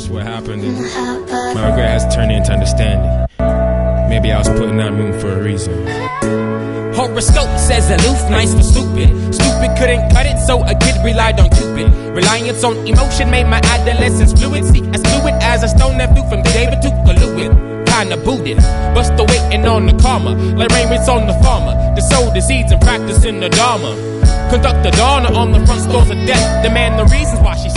reverse what happened, and my regret has turned into understanding. Maybe I was put in that room for a reason. Horoscope says aloof, nice for stupid. Stupid couldn't cut it, so a kid relied on Cupid. Reliance on emotion made my adolescence fluid. See, as fluid as a stone that flew from David to Kaluid. Kinda booted, but still waiting on the karma. Like rain rains on the farmer to sow the seeds and practice in the Dharma. Conduct the Dharma on the front stores of death. Demand the reasons why she